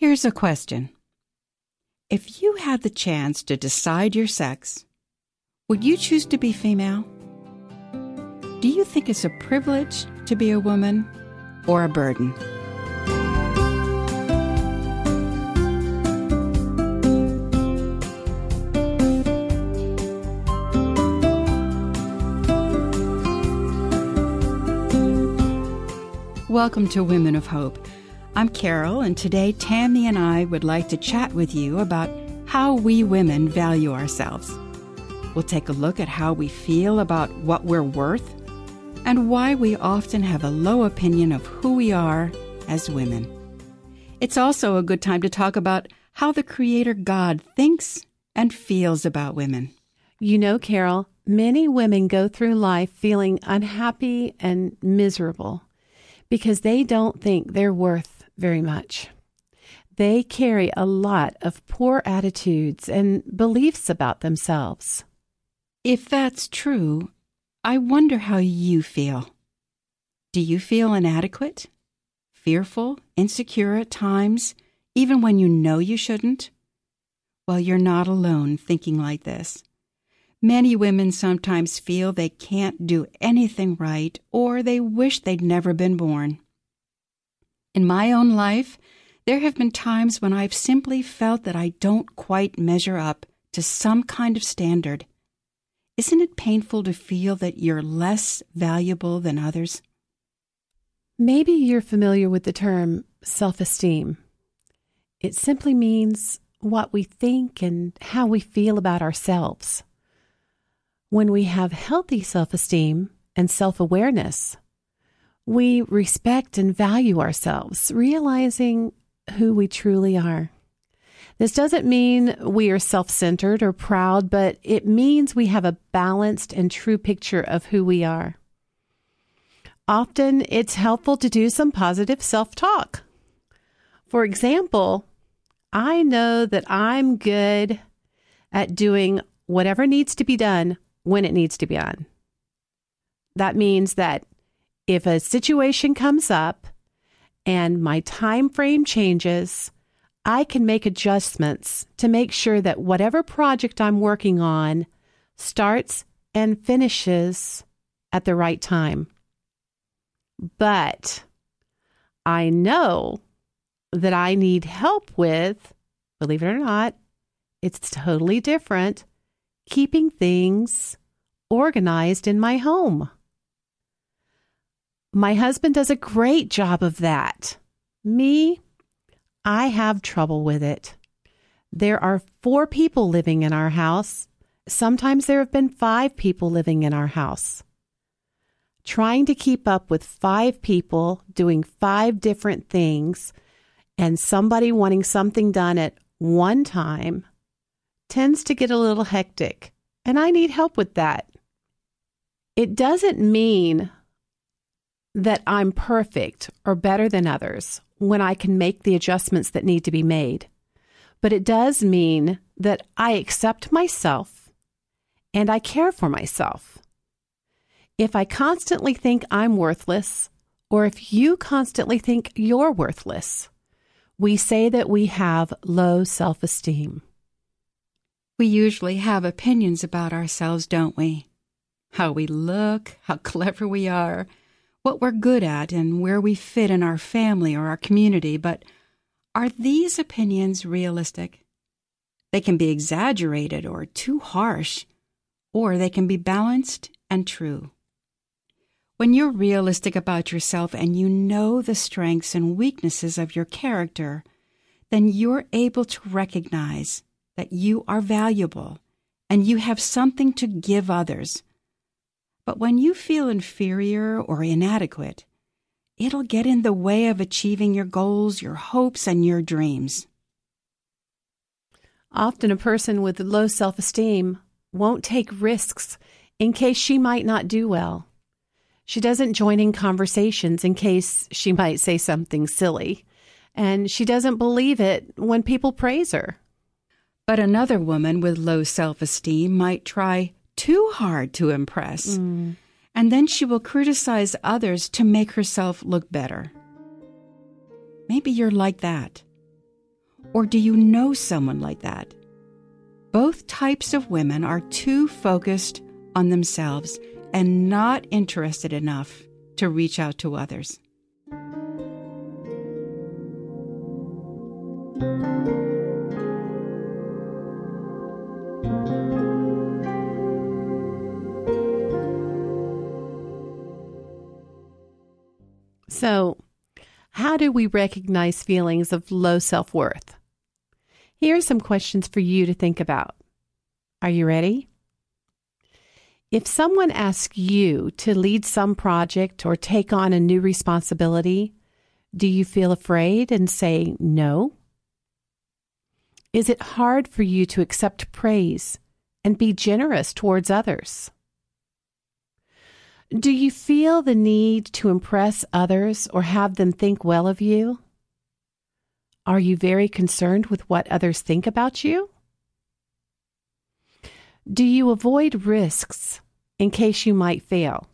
Here's a question. If you had the chance to decide your sex, would you choose to be female? Do you think it's a privilege to be a woman or a burden? Welcome to Women of Hope. I'm Carol, and today Tammy and I would like to chat with you about how we women value ourselves. We'll take a look at how we feel about what we're worth and why we often have a low opinion of who we are as women. It's also a good time to talk about how the Creator God thinks and feels about women. You know, Carol, many women go through life feeling unhappy and miserable because they don't think they're worth very much. They carry a lot of poor attitudes and beliefs about themselves. If that's true, I wonder how you feel. Do you feel inadequate, fearful, insecure at times, even when you know you shouldn't? Well, you're not alone thinking like this. Many women sometimes feel they can't do anything right, or they wish they'd never been born. In my own life, there have been times when I've simply felt that I don't quite measure up to some kind of standard. Isn't it painful to feel that you're less valuable than others? Maybe you're familiar with the term self-esteem. It simply means what we think and how we feel about ourselves. When we have healthy self-esteem and self-awareness, we respect and value ourselves, realizing who we truly are. This doesn't mean we are self-centered or proud, but it means we have a balanced and true picture of who we are. Often, it's helpful to do some positive self-talk. For example, I know that I'm good at doing whatever needs to be done when it needs to be done. That means that if a situation comes up and my time frame changes, I can make adjustments to make sure that whatever project I'm working on starts and finishes at the right time. But I know that I need help with, believe it or not, it's totally different, keeping things organized in my home. My husband does a great job of that. Me, I have trouble with it. There are 4 people living in our house. Sometimes there have been 5 people living in our house. Trying to keep up with 5 people doing 5 different things and somebody wanting something done at one time tends to get a little hectic, and I need help with that. It doesn't mean that I'm perfect or better than others when I can make the adjustments that need to be made. But it does mean that I accept myself and I care for myself. If I constantly think I'm worthless, or if you constantly think you're worthless, we say that we have low self-esteem. We usually have opinions about ourselves, don't we? How we look, how clever we are, what we're good at, and where we fit in our family or our community. But are these opinions realistic? They can be exaggerated or too harsh, or they can be balanced and true. When you're realistic about yourself and you know the strengths and weaknesses of your character, then you're able to recognize that you are valuable and you have something to give others. But when you feel inferior or inadequate, it'll get in the way of achieving your goals, your hopes, and your dreams. Often a person with low self-esteem won't take risks in case she might not do well. She doesn't join in conversations in case she might say something silly, and she doesn't believe it when people praise her. But another woman with low self-esteem might try too hard to impress, and then she will criticize others to make herself look better. Maybe you're like that. Or do you know someone like that? Both types of women are too focused on themselves and not interested enough to reach out to others. So, how do we recognize feelings of low self-worth? Here are some questions for you to think about. Are you ready? If someone asks you to lead some project or take on a new responsibility, do you feel afraid and say no? Is it hard for you to accept praise and be generous towards others? Do you feel the need to impress others or have them think well of you? Are you very concerned with what others think about you? Do you avoid risks in case you might fail?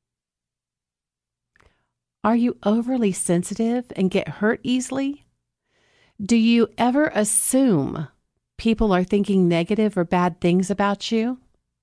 Are you overly sensitive and get hurt easily? Do you ever assume people are thinking negative or bad things about you?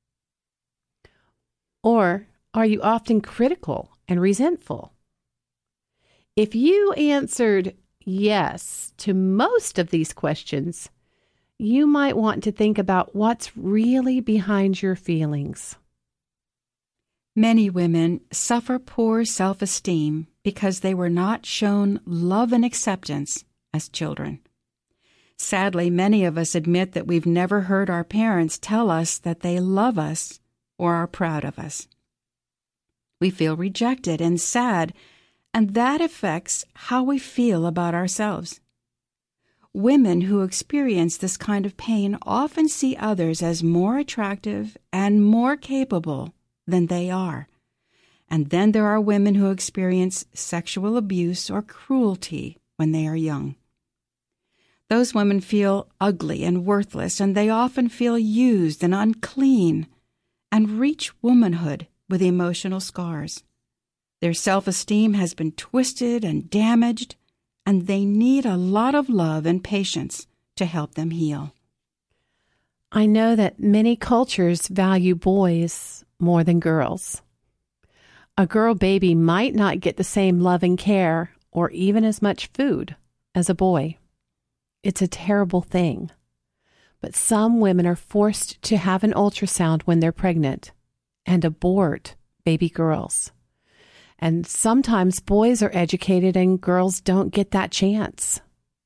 Or are you often critical and resentful? If you answered yes to most of these questions, you might want to think about what's really behind your feelings. Many women suffer poor self-esteem because they were not shown love and acceptance as children. Sadly, many of us admit that we've never heard our parents tell us that they love us or are proud of us. We feel rejected and sad, and that affects how we feel about ourselves. Women who experience this kind of pain often see others as more attractive and more capable than they are. And then there are women who experience sexual abuse or cruelty when they are young. Those women feel ugly and worthless, and they often feel used and unclean and reach womanhood with emotional scars. Their self-esteem has been twisted and damaged, and they need a lot of love and patience to help them heal. I know that many cultures value boys more than girls. A girl baby might not get the same love and care or even as much food as a boy. It's a terrible thing. But some women are forced to have an ultrasound when they're pregnant and abort baby girls. And sometimes boys are educated and girls don't get that chance.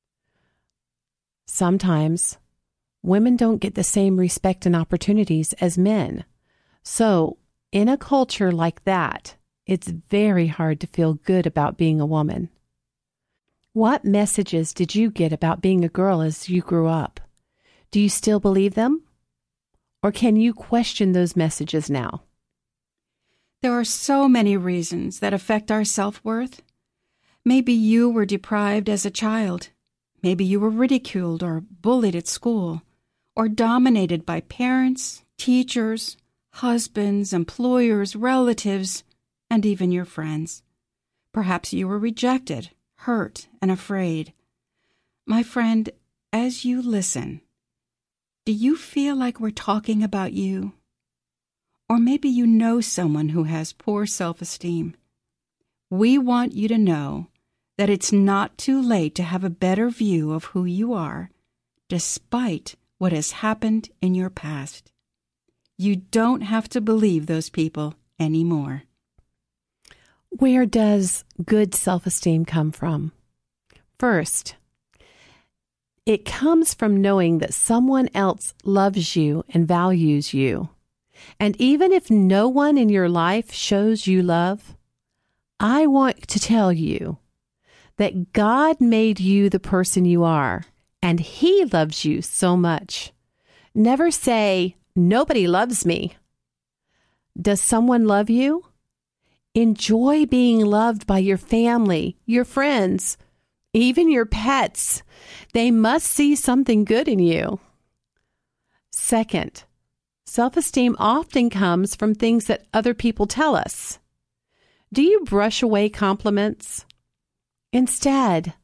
Sometimes women don't get the same respect and opportunities as men. So, in a culture like that, it's very hard to feel good about being a woman. What messages did you get about being a girl as you grew up? Do you still believe them? Or can you question those messages now? There are so many reasons that affect our self-worth. Maybe you were deprived as a child. Maybe you were ridiculed or bullied at school, or dominated by parents, teachers, husbands, employers, relatives, and even your friends. Perhaps you were rejected, hurt, and afraid. My friend, as you listen, do you feel like we're talking about you? Or maybe you know someone who has poor self-esteem. We want you to know that it's not too late to have a better view of who you are, despite what has happened in your past. You don't have to believe those people anymore. Where does good self-esteem come from? First, it comes from knowing that someone else loves you and values you. And even if no one in your life shows you love, I want to tell you that God made you the person you are, and He loves you so much. Never say, nobody loves me. Does someone love you? Enjoy being loved by your family, your friends, even your pets. They must see something good in you. Second, self-esteem often comes from things that other people tell us. Do you brush away compliments? Instead,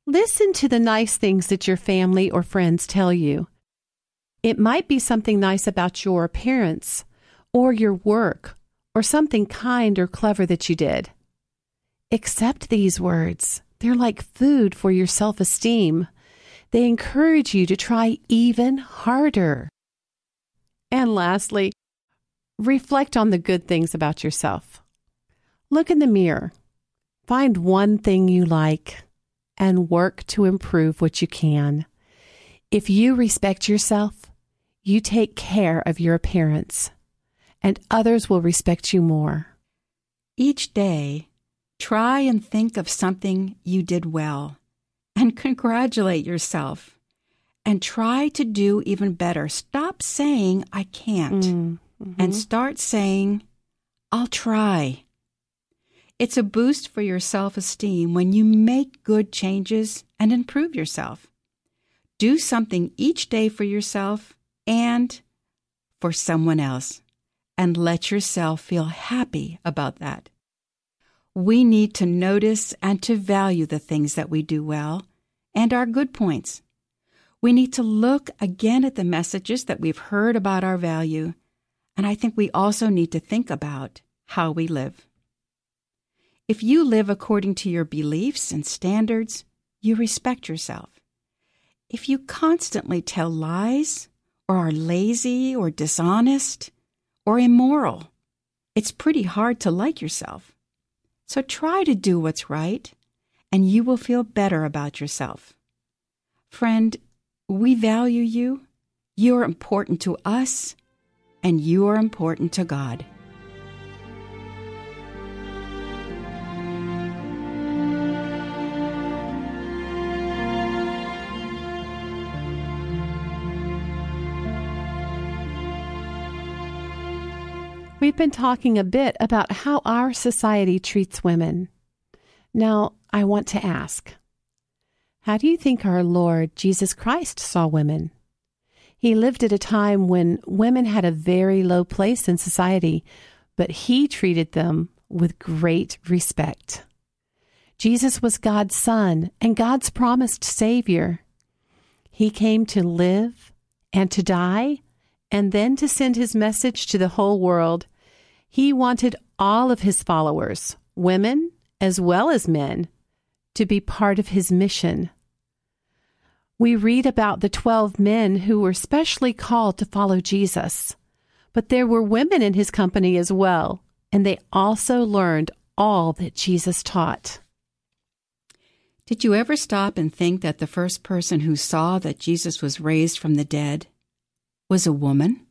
Listen to the nice things that your family or friends tell you. It might be something nice about your appearance or your work or something kind or clever that you did. Accept these words. They're like food for your self-esteem. They encourage you to try even harder. And lastly, reflect on the good things about yourself. Look in the mirror. Find one thing you like and work to improve what you can. If you respect yourself, you take care of your appearance, and others will respect you more. Each day, try and think of something you did well and congratulate yourself. And try to do even better. Stop saying, I can't, and start saying, I'll try. It's a boost for your self-esteem when you make good changes and improve yourself. Do something each day for yourself and for someone else, and let yourself feel happy about that. We need to notice and to value the things that we do well and our good points. We need to look again at the messages that we've heard about our value, and I think we also need to think about how we live. If you live according to your beliefs and standards, you respect yourself. If you constantly tell lies, or are lazy or dishonest or immoral, it's pretty hard to like yourself. So try to do what's right, and you will feel better about yourself. Friend, we value you. You are important to us, and you are important to God. We've been talking a bit about how our society treats women. Now, I want to ask, how do you think our Lord Jesus Christ saw women? He lived at a time when women had a very low place in society, but he treated them with great respect. Jesus was God's Son and God's promised Savior. He came to live and to die and then to send his message to the whole world. He wanted all of his followers, women as well as men, to be part of his mission. We read about the 12 men who were specially called to follow Jesus, but there were women in his company as well, and they also learned all that Jesus taught. Did you ever stop and think that the first person who saw that Jesus was raised from the dead was a woman?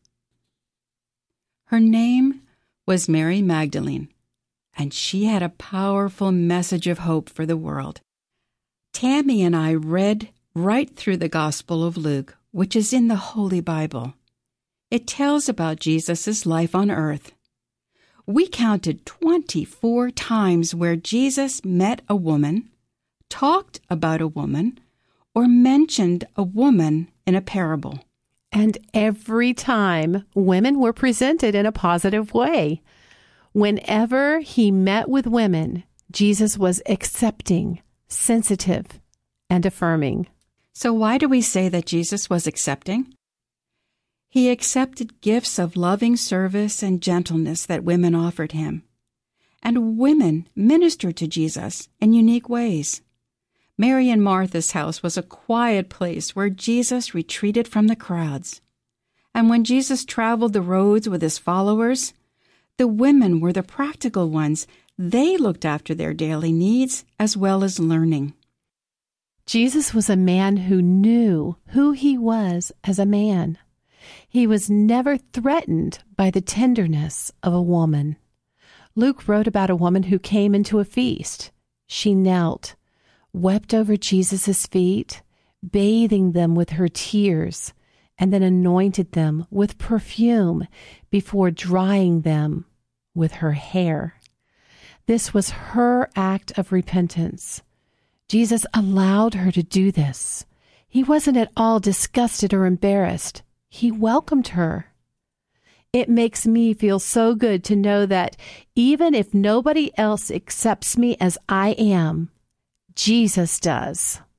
Her name was Mary Magdalene, and she had a powerful message of hope for the world. Tammy and I read right through the Gospel of Luke, which is in the Holy Bible. It tells about Jesus' life on earth. We counted 24 times where Jesus met a woman, talked about a woman, or mentioned a woman in a parable. And every time, women were presented in a positive way. Whenever he met with women, Jesus was accepting, sensitive, and affirming. So why do we say that Jesus was accepting? He accepted gifts of loving service and gentleness that women offered him. And women ministered to Jesus in unique ways. Mary and Martha's house was a quiet place where Jesus retreated from the crowds. And when Jesus traveled the roads with his followers, the women were the practical ones. They looked after their daily needs as well as learning. Jesus was a man who knew who he was as a man. He was never threatened by the tenderness of a woman. Luke wrote about a woman who came into a feast. She knelt, wept over Jesus' feet, bathing them with her tears, and then anointed them with perfume before drying them with her hair. This was her act of repentance. Jesus allowed her to do this. He wasn't at all disgusted or embarrassed. He welcomed her. It makes me feel so good to know that even if nobody else accepts me as I am, Jesus does.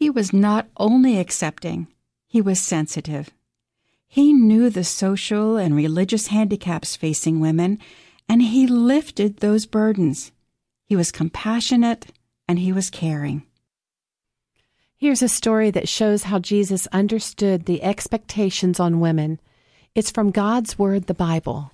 He was not only accepting, he was sensitive. He knew the social and religious handicaps facing women, and he lifted those burdens. He was compassionate, and he was caring. Here's a story that shows how Jesus understood the expectations on women. It's from God's Word, the Bible.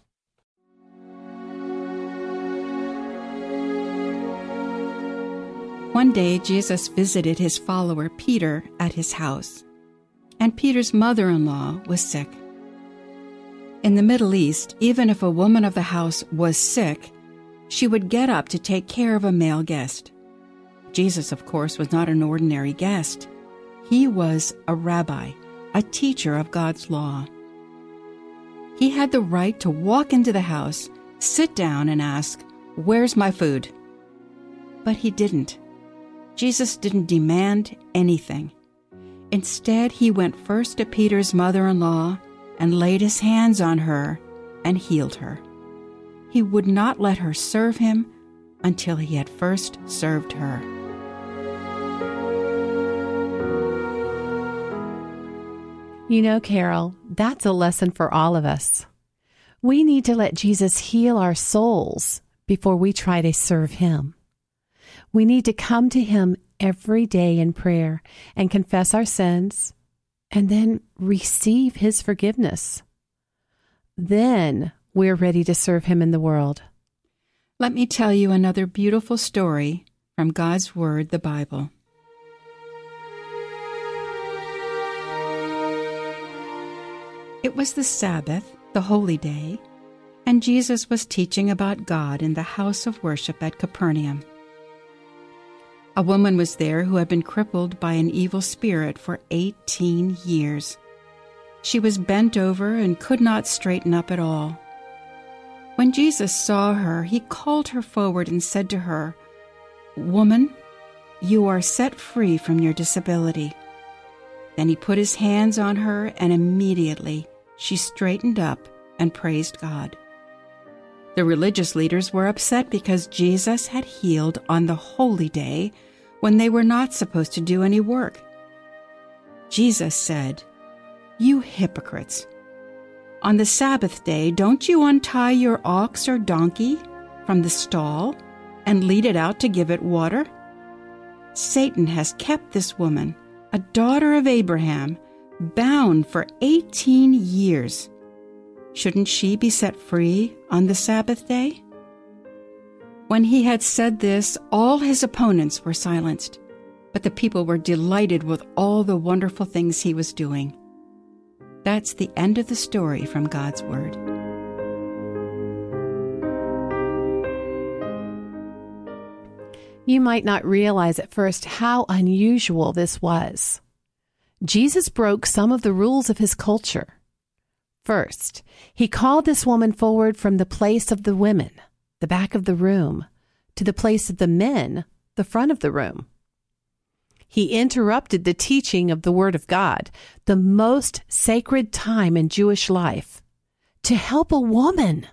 One day, Jesus visited his follower Peter at his house, and Peter's mother-in-law was sick. In the Middle East, even if a woman of the house was sick, she would get up to take care of a male guest. Jesus, of course, was not an ordinary guest. He was a rabbi, a teacher of God's law. He had the right to walk into the house, sit down, and ask, "Where's my food?" But he didn't. Jesus didn't demand anything. Instead, he went first to Peter's mother-in-law and laid his hands on her and healed her. He would not let her serve him until he had first served her. You know, Carol, that's a lesson for all of us. We need to let Jesus heal our souls before we try to serve him. We need to come to him every day in prayer and confess our sins and then receive his forgiveness. Then we're ready to serve him in the world. Let me tell you another beautiful story from God's Word, the Bible. It was the Sabbath, the holy day, and Jesus was teaching about God in the house of worship at Capernaum. A woman was there who had been crippled by an evil spirit for 18 years. She was bent over and could not straighten up at all. When Jesus saw her, he called her forward and said to her, "Woman, you are set free from your disability." Then he put his hands on her, and immediately she straightened up and praised God. The religious leaders were upset because Jesus had healed on the holy day when they were not supposed to do any work. Jesus said, "You hypocrites! On the Sabbath day, don't you untie your ox or donkey from the stall and lead it out to give it water? Satan has kept this woman, a daughter of Abraham, bound for 18 years. Shouldn't she be set free on the Sabbath day?" When he had said this, all his opponents were silenced, but the people were delighted with all the wonderful things he was doing. That's the end of the story from God's Word. You might not realize at first how unusual this was. Jesus broke some of the rules of his culture. First, he called this woman forward from the place of the women, the back of the room, to the place of the men, the front of the room. He interrupted the teaching of the Word of God, the most sacred time in Jewish life, to help a woman.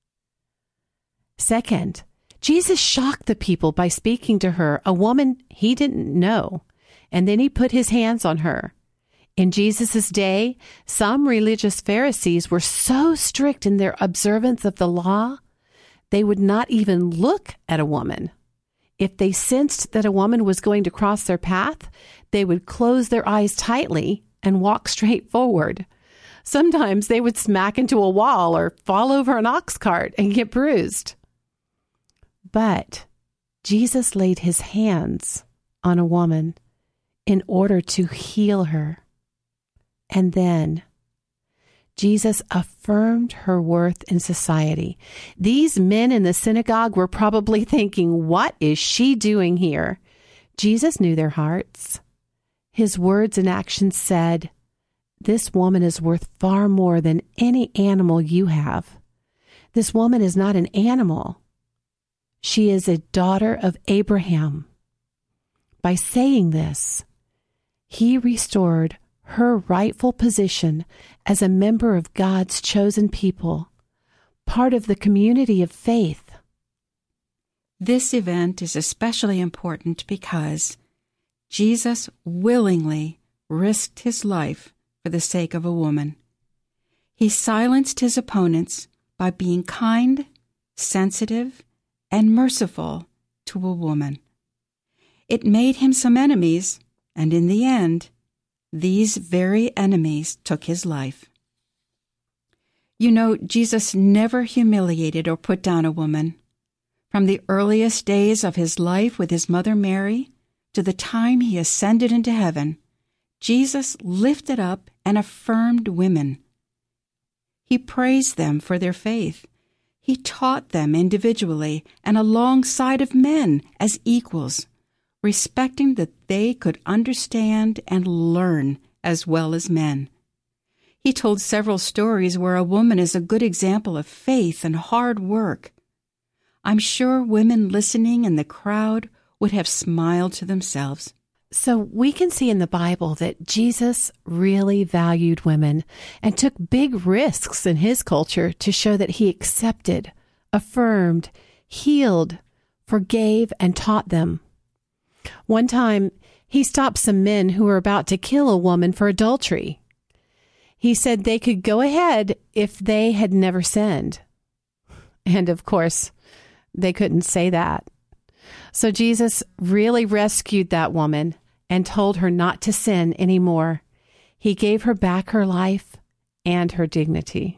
Second, Jesus shocked the people by speaking to her, a woman he didn't know, and then he put his hands on her. In Jesus' day, some religious Pharisees were so strict in their observance of the law, they would not even look at a woman. If they sensed that a woman was going to cross their path, they would close their eyes tightly and walk straight forward. Sometimes they would smack into a wall or fall over an ox cart and get bruised. But Jesus laid his hands on a woman in order to heal her. And then Jesus affirmed her worth in society. These men in the synagogue were probably thinking, "What is she doing here?" Jesus knew their hearts. His words and actions said, "This woman is worth far more than any animal you have. This woman is not an animal. She is a daughter of Abraham." By saying this, he restored her rightful position as a member of God's chosen people, part of the community of faith. This event is especially important because Jesus willingly risked his life for the sake of a woman. He silenced his opponents by being kind, sensitive, and merciful to a woman. It made him some enemies, and in the end, these very enemies took his life. You know, Jesus never humiliated or put down a woman. From the earliest days of his life with his mother Mary to the time he ascended into heaven, Jesus lifted up and affirmed women. He praised them for their faith. He taught them individually and alongside of men as equals, respecting that they could understand and learn as well as men. He told several stories where a woman is a good example of faith and hard work. I'm sure women listening in the crowd would have smiled to themselves. So we can see in the Bible that Jesus really valued women and took big risks in his culture to show that he accepted, affirmed, healed, forgave, and taught them. One time, he stopped some men who were about to kill a woman for adultery. He said they could go ahead if they had never sinned. And of course, they couldn't say that. So Jesus really rescued that woman and told her not to sin anymore. He gave her back her life and her dignity.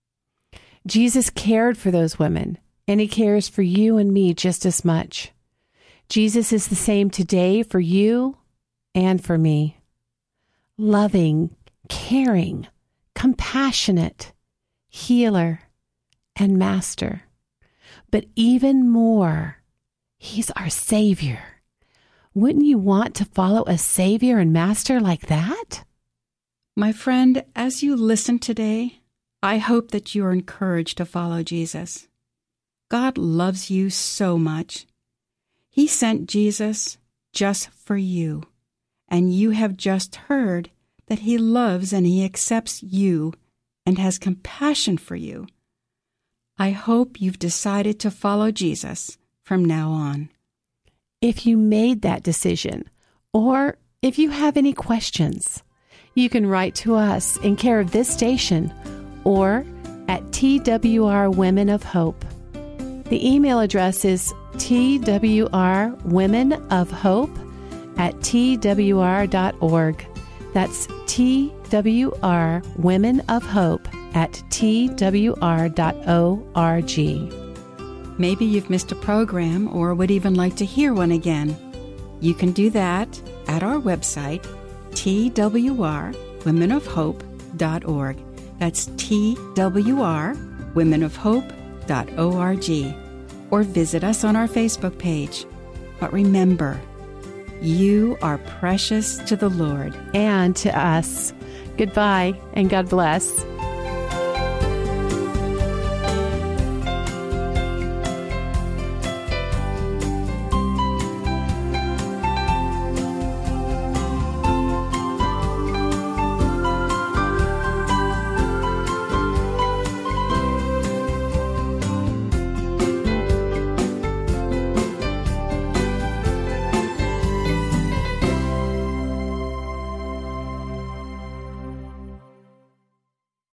Jesus cared for those women, and he cares for you and me just as much. Jesus is the same today for you and for me. Loving, caring, compassionate, healer, and master. But even more, he's our Savior. Wouldn't you want to follow a Savior and Master like that? My friend, as you listen today, I hope that you are encouraged to follow Jesus. God loves you so much. He sent Jesus just for you, and you have just heard that he loves and he accepts you and has compassion for you. I hope you've decided to follow Jesus from now on. If you made that decision, or if you have any questions, you can write to us in care of this station or at TWR Women of Hope. The email address is twrwomenofhope@twr.org. That's TWR Women of Hope @twr.org. Maybe you've missed a program or would even like to hear one again. You can do that at our website, twrwomenofhope.org. That's twrwomenofhope.org. Or visit us on our Facebook page. But remember, you are precious to the Lord. And to us. Goodbye and God bless.